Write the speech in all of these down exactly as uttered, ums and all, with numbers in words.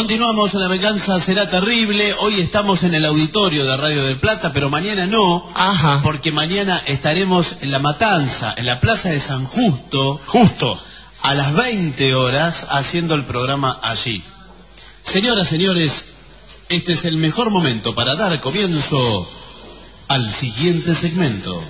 Continuamos en La Venganza Será Terrible. Hoy estamos en el auditorio de Radio del Plata, pero mañana no. Ajá. Porque mañana estaremos en La Matanza, en la Plaza de San Justo. Justo. A las veinte horas, haciendo el programa allí. Señoras, señores, este es el mejor momento para dar comienzo al siguiente segmento.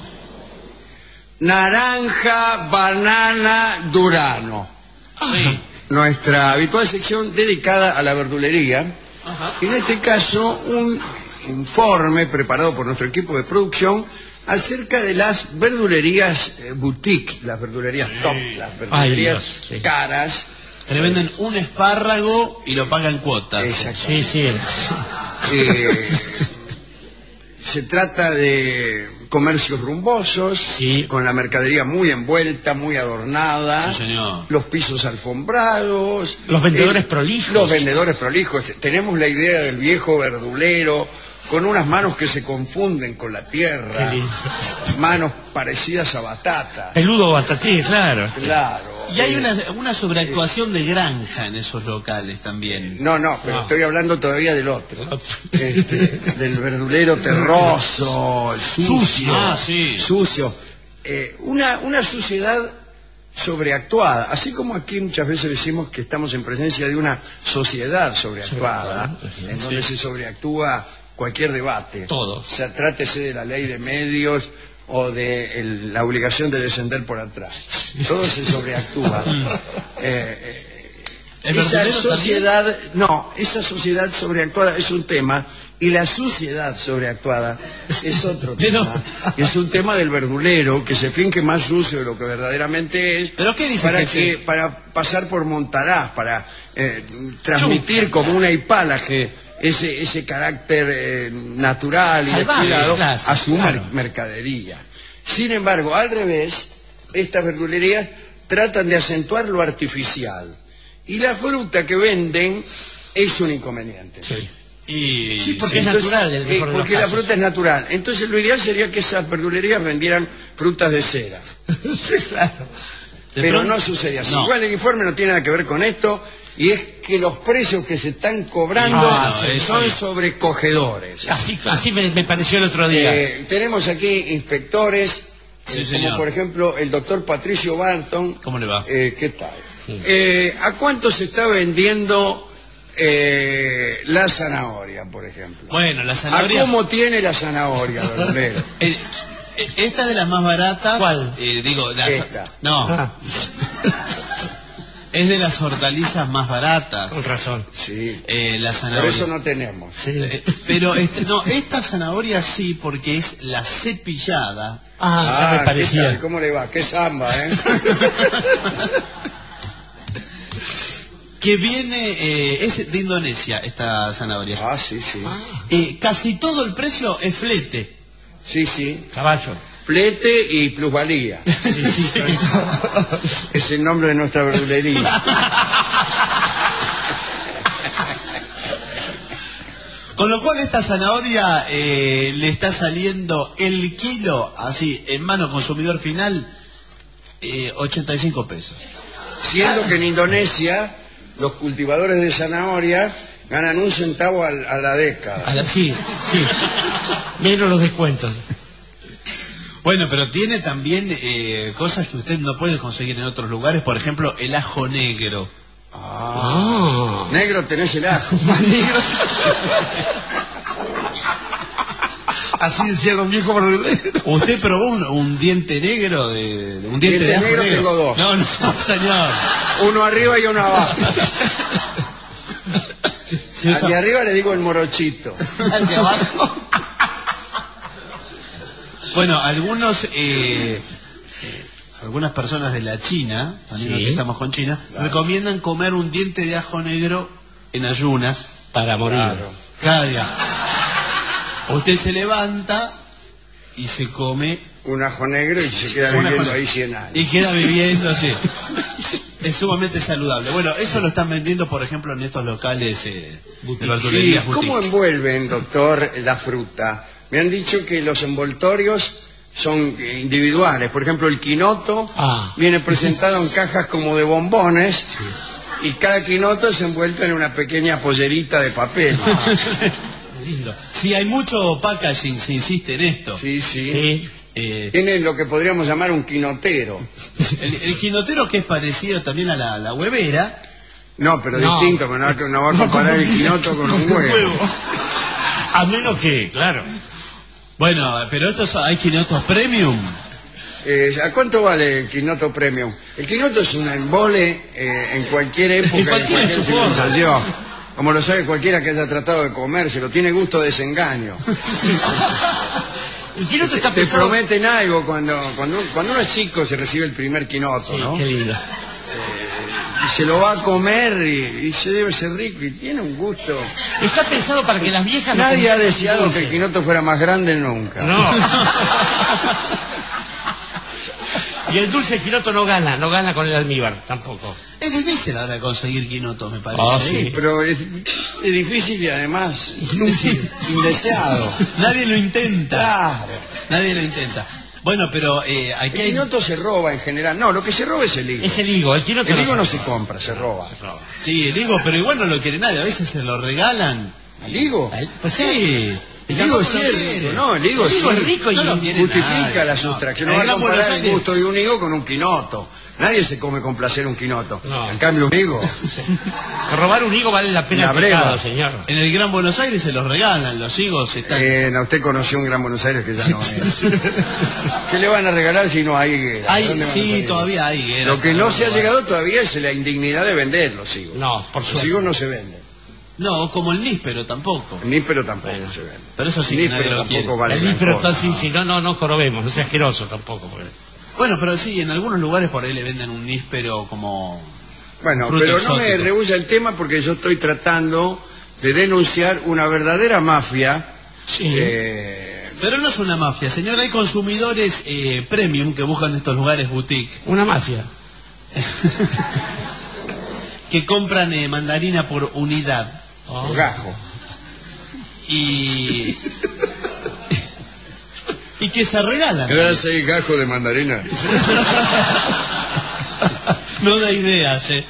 Naranja, banana, durano. Sí. Nuestra habitual sección dedicada a la verdulería. Ajá. Y en este caso, un informe preparado por nuestro equipo de producción acerca de las verdulerías eh, boutique, las verdulerías Sí. top, las verdulerías Ay, Dios, sí. caras. Que le venden un espárrago y lo pagan cuotas. Exacto. Sí, sí. Eh, se trata de comercios rumbosos, Sí. con la mercadería muy envuelta, muy adornada, Sí, señor. los pisos alfombrados, Los vendedores eh, prolijos. Los vendedores prolijos. Tenemos la idea del viejo verdulero con unas manos que se confunden con la tierra, Qué lindo. manos parecidas a batata. Peludo batatí, claro. Claro. Y hay eh, una, una sobreactuación de granja en esos locales también. No, no, pero No. estoy hablando todavía del otro. Este, del verdulero terroso, sucio. Ah, sí. Sucio. Eh, una, una suciedad sobreactuada. Así como aquí muchas veces decimos que estamos en presencia de una sociedad sobreactuada, Sobreactuada, en donde se sobreactúa cualquier debate. Todo. O sea, trátese de la ley de medios o de el- la obligación de descender por atrás. Todo se sobreactúa. Eh, eh, ¿El esa verdulero sociedad, no, esa sociedad sobreactuada es un tema y la suciedad sobreactuada es otro Pero- tema. Es un tema del verdulero que se finge más sucio de lo que verdaderamente es. ¿Pero qué dice para que que se- para pasar por Montaraz, para eh, transmitir como una hipálaje ese ese carácter eh, natural y Salvaje, exilado claro, a su claro. mer- mercadería. Sin embargo, al revés, estas verdulerías tratan de acentuar lo artificial. Y la fruta que venden es un inconveniente. Sí. Y... Sí, porque es Entonces, natural, el eh, mejor de los porque la casos. fruta es natural. Entonces lo ideal sería que esas verdulerías vendieran frutas de cera. Claro. De Pero pronto- no sucede así. No. Igual el informe no tiene nada que ver con esto, y es que los precios que se están cobrando Ah, sí, son sí. sobrecogedores. Así, así me, me pareció el otro día. Eh, tenemos aquí inspectores, Sí, eh, señor. como por ejemplo el doctor Patricio Barton. ¿Cómo le va? Eh, ¿Qué tal? Sí. Eh, ¿A cuánto se está vendiendo eh, la zanahoria, por ejemplo? Bueno, la ¿A zanahoria... cómo tiene la zanahoria, verdulero? Eh, eh, esta es de las más baratas. ¿Cuál? Eh, digo, la- Esta. No, Ah, es de las hortalizas más baratas. con razón. Sí, Eh, la por zanahoria. eso no tenemos. Sí. Eh, pero este, no, esta zanahoria sí, porque es la cepillada. Ah, ya me ¿qué parecía. tal? ¿Cómo le va? ¿Qué samba, eh? Que viene, eh, es de Indonesia esta zanahoria. Ah, sí, sí. Eh, casi todo el precio es flete. Sí, sí. Caballo. Flete y plusvalía. Sí, sí, sí. Es el nombre de nuestra verdulería. Con lo cual esta zanahoria eh, le está saliendo el kilo, así, en mano consumidor final, eh, ochenta y cinco pesos. Siendo que en Indonesia los cultivadores de zanahoria ganan un centavo al- a la década. A la- sí, sí. Menos los descuentos. Bueno, pero tiene también eh, cosas que usted no puede conseguir en otros lugares, por ejemplo, el ajo negro. Ah. Ah. Negro tenés el ajo. Así decía don viejo verdulero. ¿Usted probó un, un diente negro de, de- un diente, Diente de ajo negro negro? tengo dos. No, no, señor. Uno arriba y uno abajo. Se usa- Al de arriba le digo el morochito. Al de abajo. Bueno, algunos, eh, eh, algunas personas de la China, también Sí. que estamos con China, recomiendan comer un diente de ajo negro en ayunas Para morir. Claro. cada día. Usted se levanta y se come Un ajo negro y se queda una viviendo cosa- ahí cien años. y queda viviendo así. Es sumamente saludable. Bueno, eso lo están vendiendo, por ejemplo, en estos locales eh, de Sí, verdulerías ¿cómo boutique. envuelven, doctor, la fruta? Me han dicho que los envoltorios son individuales. Por ejemplo, el quinoto Ah. viene presentado en cajas como de bombones y cada quinoto es envuelto en una pequeña pollerita de papel. Lindo. Sí, hay mucho packaging, se insiste en esto. Sí, sí. Sí. Eh, Tiene lo que podríamos llamar un quinotero. el, el quinotero, que es parecido también a la, la huevera. No, pero No. distinto, que no, no va a comparar el quinoto con un huevo. A menos que, claro. Bueno, pero estos hay quinotos premium. Eh, ¿A cuánto vale el quinoto premium? El quinoto es un embole eh, en cualquier época, en cualquier cualquier su forma. civilización. Como lo sabe cualquiera que haya tratado de comérselo, tiene gusto de desengaño. ¿Y quién no se está Te pensando? prometen algo cuando, cuando, cuando uno es chico se recibe el primer quinoto, Sí, ¿no? qué lindo. Y se lo va a comer y, y se debe ser rico y tiene un gusto. Está pensado para que las viejas... lo Nadie ha consuman deseado dulce. que el quinoto fuera más grande nunca. No. Y el dulce quinoto no gana, no gana con el almíbar, tampoco. Es difícil ahora conseguir quinotos, me parece. Ah, ¿eh? sí. Pero es, es difícil y además inútil, indeseado. Nadie lo intenta. Claro. Nadie lo intenta. Bueno, pero eh, aquí El hay... quinoto se roba en general. No, lo que se roba es el higo. Es el higo, el quinoto El higo no se se compra, se roba. roba. Sí, el higo, pero igual no lo quiere nadie. A veces se lo regalan. ¿El higo? Pues sí. El higo es no rico, quiere. no, el higo El higo sí. es rico y No lo quiere Justifica nadie, la no. sustracción. En No va el a Gran Buenos comparar el Aires- gusto de un higo con un quinoto. Nadie se come con placer un quinoto. No. En cambio, un higo. Robar un higo vale la pena La el breva. pecado, señor. En el Gran Buenos Aires se los regalan, los higos están... Eh, no, usted conoció un Gran Buenos Aires que ya no es. ¿Qué le van a regalar si no hay higuera? Hay, ¿Dónde van a sí, salir? todavía hay higueras. Lo que en no algún se ha lugar. llegado todavía es la indignidad de vender los higos. No, por Los suerte. higos no se venden. No, como el níspero tampoco. El níspero tampoco Bueno. se vende. Pero eso sí El que nadie níspero lo quiere. tampoco vale el gran níspero cosa. está así, si no, no, no jorobemos, no sea asqueroso tampoco. Porque... Bueno, pero sí, en algunos lugares por ahí le venden un níspero como... Bueno, fruto pero no me exótico. rehúya el tema porque yo estoy tratando de denunciar una verdadera mafia. Sí. eh, Pero no es una mafia, señor. Hay consumidores eh, premium que buscan estos lugares boutique. Una mafia. Que compran eh, mandarina por unidad. por gajo. Y... y que se regalan. Gracias, gajo de mandarina. No da ideas, ¿eh?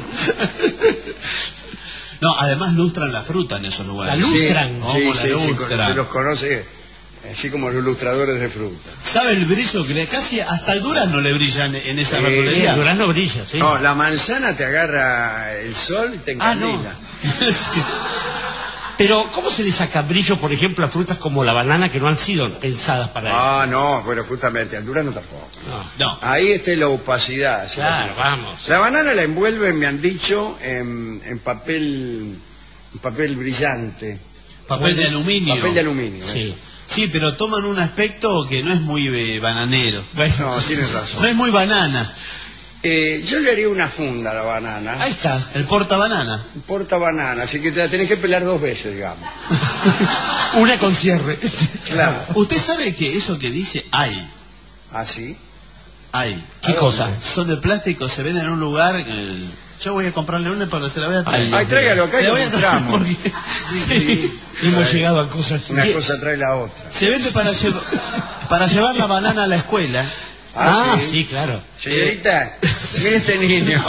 No, además lustran la fruta en esos lugares. La lustran. Sí, ¿Cómo sí, la sí, lustran? se los conoce así como los ilustradores de fruta. ¿Sabe el brillo que le casi hasta el durazno le brillan en esa Sí, Sí, verdulería? el durazno brilla, sí. No, la manzana te agarra el sol y te Ah, no. encandila. Sí. Pero, ¿cómo se le saca brillo, por ejemplo, a frutas como la banana que no han sido pensadas para él? Ah, no, pero justamente al durazno tampoco. No. No. Ahí está la opacidad. ¿sí? Claro, vamos. La banana la envuelven, me han dicho, en, en papel en papel brillante. Papel de aluminio. Papel de aluminio. Sí. eso. Sí, pero toman un aspecto que no es muy eh, bananero. No, tienes razón. No es muy banana. Eh, yo le haría una funda a la banana. Ahí está. El porta banana. Un porta banana, así que te la tenés que pelar dos veces, digamos. Una con cierre. Claro. Usted sabe que eso que dice hay. Así. Hay. ¿Qué cosa? Son de plástico, se venden en un lugar. eh, yo voy a comprarle una para que se la voy a traer. Ay, tráigalo acá y Le lo voy a traer mostramos. porque- Sí. Hemos Ay, llegado a cosas... Una ¿Qué? cosa trae la otra. Se vende para, llev- para llevar la banana a la escuela. Ah, sí, claro. Señorita, mire este niño.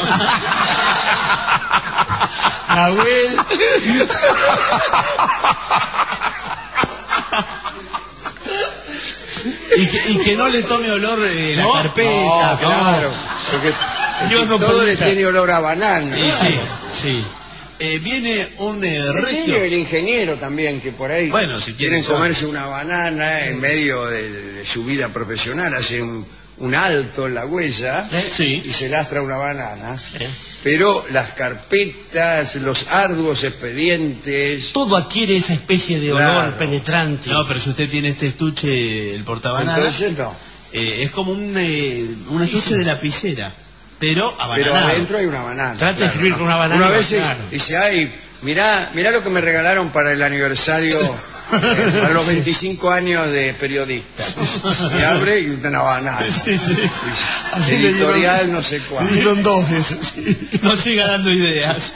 Abuel. Y que, y que no le tome olor eh, la No, carpeta. No, claro. Porque Dios no todo le permita. tiene olor a banana. Sí, sí. Sí. Eh, viene un eh, El regio. niño y el ingeniero también, que por ahí Bueno, si quieren quieren comerse una banana en medio de, de su vida profesional, hace un, un alto en la huella ¿Eh? Sí. y se lastra una banana. ¿Eh? Pero las carpetas, los arduos expedientes... Todo adquiere esa especie de olor Claro. penetrante. No, pero si usted tiene este estuche, el portabanana, Entonces no. eh, es como un, eh, un Sí, estuche sí. de lapicera, pero Pero abananado. adentro hay una banana. Trate de escribir con una banana Una y vez claro. dice, ay, mirá, mirá lo que me regalaron para el aniversario, eh, para los veinticinco años de periodista. Y abre y una banana. Sí, sí. Así le Editorial dieron- no sé Le cuál. dieron dos de esos. No siga dando ideas.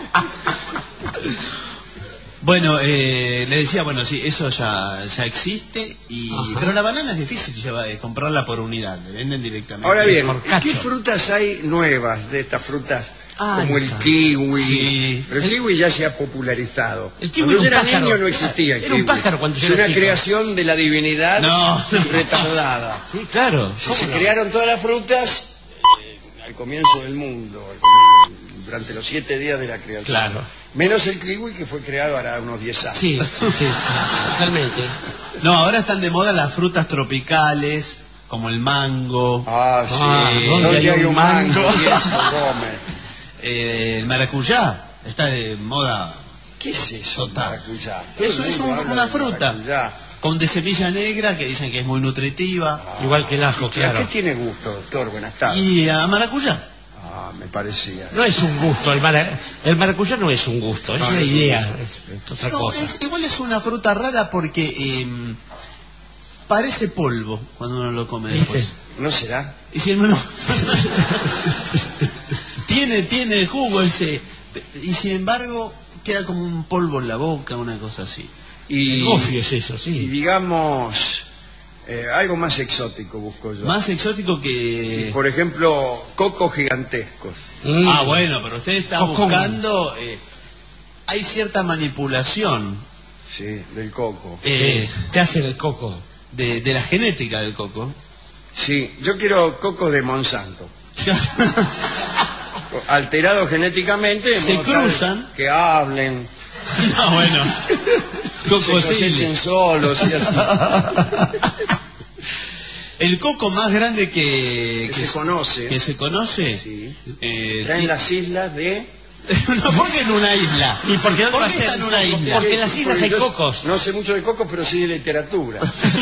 Bueno, eh, le decía, bueno, sí, eso ya, ya existe, y Ajá. pero la banana es difícil llevar, eh, comprarla por unidad, le venden directamente. Ahora bien, Por cacho. ¿qué frutas hay nuevas de estas frutas Ah, como el está. kiwi. Sí. Pero el kiwi ya se ha popularizado. El kiwi Cuando yo era era un pájaro. niño no existía el Era un kiwi. pájaro cuando yo Es era una chico. creación de la divinidad No. retardada. Sí, claro. Se, ¿Cómo se no? crearon todas las frutas eh, al comienzo del mundo, al comienzo- durante los siete días de la creación. Claro. Menos el kiwi, que fue creado hará unos diez años. Sí, sí, sí, totalmente. No, ahora están de moda las frutas tropicales, como el mango, Ah, sí. Ah, ¿dónde ¿Dónde hay hay un un mango? mango? viejo Gómez. eh, el maracuyá. Está de moda ¿Qué es eso, Total. maracuyá? Todo Eso el es mundo un- habla una de fruta. maracuyá. con de semilla negra, que dicen que es muy nutritiva. Igual que el ajo, ¿A claro. qué tiene gusto, doctor? Buenas tardes. Y a maracuyá. Ah, me parecía. No es un gusto, el, mara- el maracuyá no es un gusto, es No, una es un idea, es, es otra No, cosa. es- igual es una fruta rara porque eh, parece polvo cuando uno lo come ¿Viste? después. ¿No será? Y si no, tiene, tiene jugo ese, y sin embargo queda como un polvo en la boca, una cosa así. Y, Cofio es eso, y sí. digamos, eh, algo más exótico busco yo. Más exótico que... Por ejemplo, cocos gigantescos. Mm. Ah, bueno, pero usted está Cocón. buscando... eh, hay cierta manipulación Sí, del coco. eh, Sí, te hacen el coco. de, de la genética del coco. Sí, yo quiero cocos de Monsanto. Alterados genéticamente. de Se modo tal cruzan. Que hablen. No, bueno. Se Cocosile. cosechen solos y así. El coco más grande que, Que se conoce. que se conoce. Sí. eh, Traen ti- las islas de... no, ¿por qué en una isla? ¿Y por qué dónde va a está ser? en una isla? Porque en las islas hay yo cocos. No sé mucho de cocos, pero sí de literatura.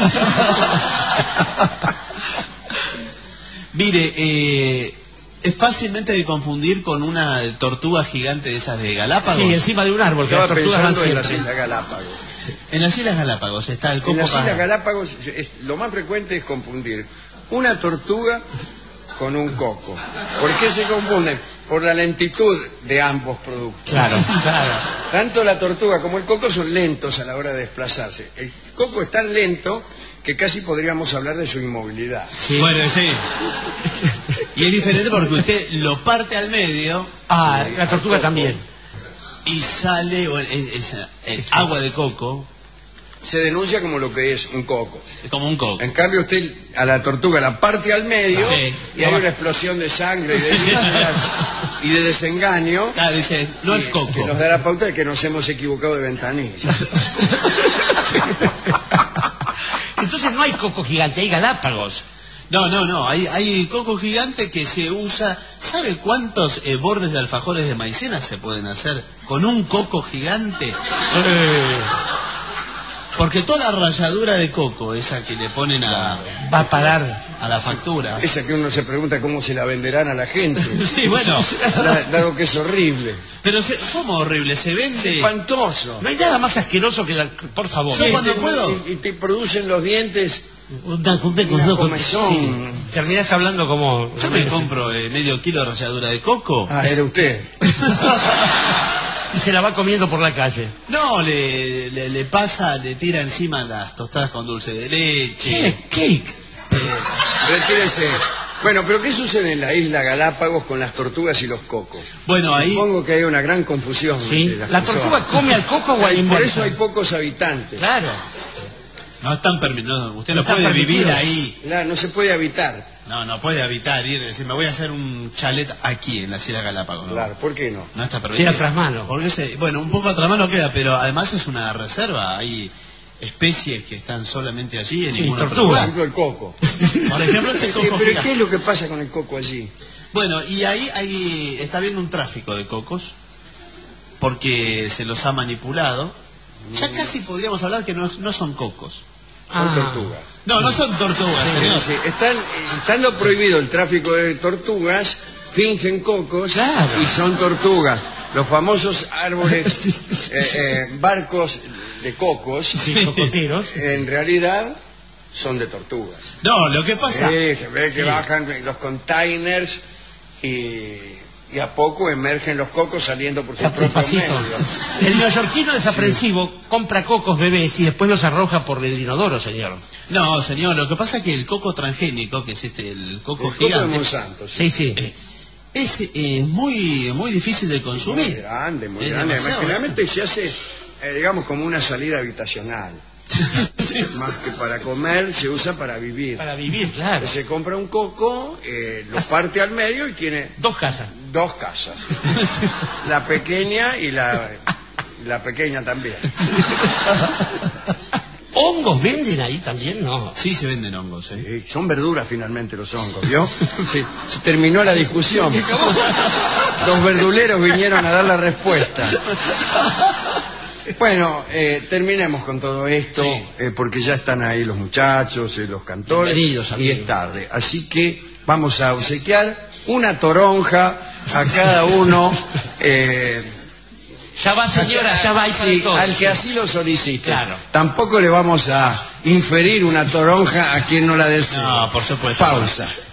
Mire, eh, es fácilmente de confundir con una tortuga gigante de esas de Galápagos. Sí, encima de un árbol, que las Estaba tortugas van pensando en las siempre. Islas Galápagos. En las Islas Galápagos está el En coco las Islas para... Galápagos es- lo más frecuente es confundir una tortuga con un coco. ¿Por qué se confunden? Por la lentitud de ambos productos. Claro, claro. Tanto la tortuga como el coco son lentos a la hora de desplazarse. El coco es tan lento que casi podríamos hablar de su inmovilidad. Sí. Bueno, sí. Y es diferente porque usted lo parte al medio Ah, la tortuga también. y sale o- es- es- es agua de coco, Se denuncia como lo que es un coco. como un coco. En cambio usted a la tortuga la parte al medio Sí. y hay una explosión de sangre y de, y de desengaño Ah, dice, no es que coco. nos da la pauta de que nos hemos equivocado de ventanilla. Entonces no hay coco gigante, hay Galápagos. No, no, no, hay, hay coco gigante que se usa. ¿Sabe cuántos eh, bordes de alfajores de maicena se pueden hacer con un coco gigante? Porque toda la ralladura de coco, esa que le ponen a, Va a parar. a la factura. Esa que uno se pregunta cómo se la venderán a la gente. Sí, bueno, Da- Dado que es horrible. pero se, ¿cómo horrible? Se Es vende... espantoso. No hay nada más asqueroso que la... Por favor. Yo Y cuando te- puedo. Y, y te producen los dientes. Una, una, Una comezón. sí. Terminás hablando como... Yo me compro eh, medio kilo de ralladura de coco. Ah, era usted. Y se la va comiendo por la calle. No, le, le, le pasa, le tira encima las tostadas con dulce de leche. ¿Qué? ¿Qué? Retírese. Bueno, pero ¿qué sucede en la isla Galápagos con las tortugas y los cocos? Bueno, ahí... Supongo que hay una gran confusión. Sí. entre las ¿La personas. tortuga come al coco o al Por inverso? eso hay pocos habitantes. Claro. No están permitidos. Usted No no, están puede vivir permitidos. ahí. Claro, no se puede habitar. No, no puede habitar, ir, decir, me voy a hacer un chalet aquí, en las Islas Galápagos. ¿no? Claro, ¿por qué no? No está permitido. Queda tras mano. Porque se- bueno, un poco atrás mano queda, pero además es una reserva. Hay especies que están solamente allí en Sí, ningún otro tortuga. Por lugar. ejemplo, el coco. Por ejemplo, este ¿Qué- coco ¿Pero gigante. qué es lo que pasa con el coco allí? Bueno, y ahí, ahí está habiendo un tráfico de cocos, porque se los ha manipulado. Ya casi podríamos hablar que no, no son cocos. Son Ah. tortugas. No, no son tortugas, señor. Sí, están, estando prohibido el tráfico de tortugas, fingen cocos Claro. y son tortugas. Los famosos árboles, eh, eh, barcos de cocos, Sí, cocoteros. en realidad son de tortugas. No, lo que pasa... Sí, se ve que Sí. bajan los containers y, y a poco emergen los cocos saliendo por sus propios Despacito. medios. El neoyorquino desaprensivo compra cocos bebés y después los arroja por el inodoro, señor. No, señor, lo que pasa es que el coco transgénico, que es este, el coco El coco de gigante, Monsanto. sí. Sí, sí. eh, es eh, muy muy difícil de consumir. Muy grande, muy Es grande. demasiado Generalmente se hace, eh, digamos, como una salida habitacional. Sí. Más que para comer, se usa para vivir. Para vivir, claro. Se compra un coco, eh, lo parte al medio y tiene Dos casas. dos casas. La pequeña y la, la pequeña también. ¿Hongos venden ahí también? No. Sí, se venden hongos, ¿eh? Sí, son verduras finalmente los hongos, ¿vio? Sí, se terminó la discusión. Los verduleros vinieron a dar la respuesta. Bueno, eh, terminemos con todo esto, Sí. eh, porque ya están ahí los muchachos, eh, los cantores, Bienvenidos, y amigos. es tarde. Así que vamos a obsequiar una toronja a cada uno. Eh, Ya va, señora, ya va ahí para sí, todos. al que así lo solicite. Claro. Tampoco le vamos a inferir una toronja a quien no la desee. No, por supuesto. Pausa.